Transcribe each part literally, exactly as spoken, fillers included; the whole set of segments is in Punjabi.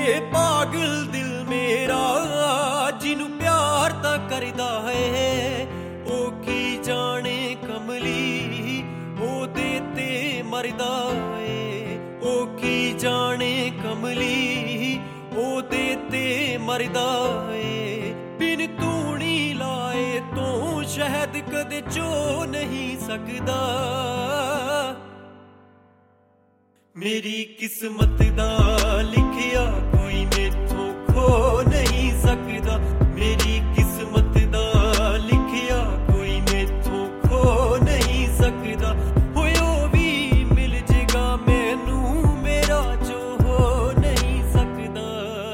ਇਹ ਪਾਗਲ ਦਿਲ ਮੇਰਾ ਜਿਹਨੂੰ ਪਿਆਰ ਤਾਂ ਕਰਦਾ ਹੈ, ਉਹ ਕੀ ਜਾਣੇ ਕਮਲੀ ਉਹਦੇ ਤੇ ਮਰਦਾ ਏ। ਉਹ ਕੀ ਜਾਣੇ ਕਮਲੀ ਉਹਦੇ ਤੇ ਮਰਦਾ ਏ। ਬਿਨ ਤੂੜੀ ਲਾਏ ਤੋਂ ਸ਼ਹਿਦ ਕਦੇ ਚੋ ਨਹੀਂ ਸਕਦਾ। ਮੇਰੀ ਕਿਸਮਤ ਦਾ ਲਿਖਿਆ ਕੋਈ ਮੈਥੋਂ ਖੋ ਨਹੀਂ ਸਕਦਾ। ਮੇਰੀ ਕਿਸਮਤ ਦਾ ਲਿਖਿਆ ਕੋਈ ਮੈਥੋਂ ਖੋ ਨਹੀਂ ਸਕਦਾ। ਹੋਏ ਉਹ ਵੀ ਮਿਲ ਜੇਗਾ ਮੈਨੂੰ ਮੇਰਾ ਜੋ ਹੋ ਨਹੀਂ ਸਕਦਾ।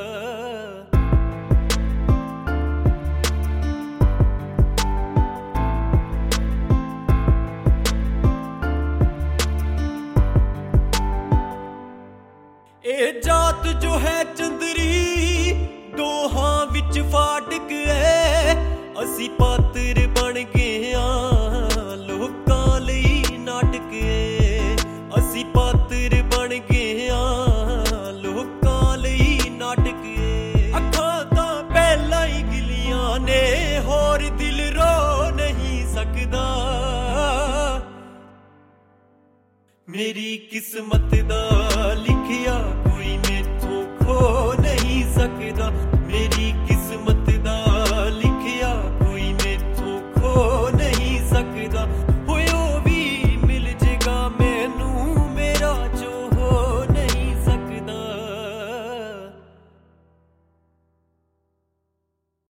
ਇਹ ਜਾਤ ਜੋ ਹੈ ਚੰਦਰੀ ਦੋਹਾਂ ਵਿੱਚ ਫਾਟਕ ਹੈ। ਅਸੀਂ ਪਾਤਰ ਬਣ ਗਏ ਆਂ ਲੋਕਾਂ ਲਈ ਨਾਟਕ ਏ। ਅਸੀਂ ਪਾਤਰ ਬਣ ਗਏ ਆਂ ਲੋਕਾਂ ਲਈ ਨਾਟਕ ਏ। ਅੱਖਾਂ ਤਾਂ ਪਹਿਲਾਂ ਹੀ ਗਿਲੀਆਂ ਨੇ ਹੋਰ ਦਿਲ ਰੋ ਨਹੀਂ ਸਕਦਾ। ਮੇਰੀ ਕਿਸਮਤ ਦਾ ਲਿਖਿਆ ਕੋਈ ਮੈਥੋਂ ਖੋ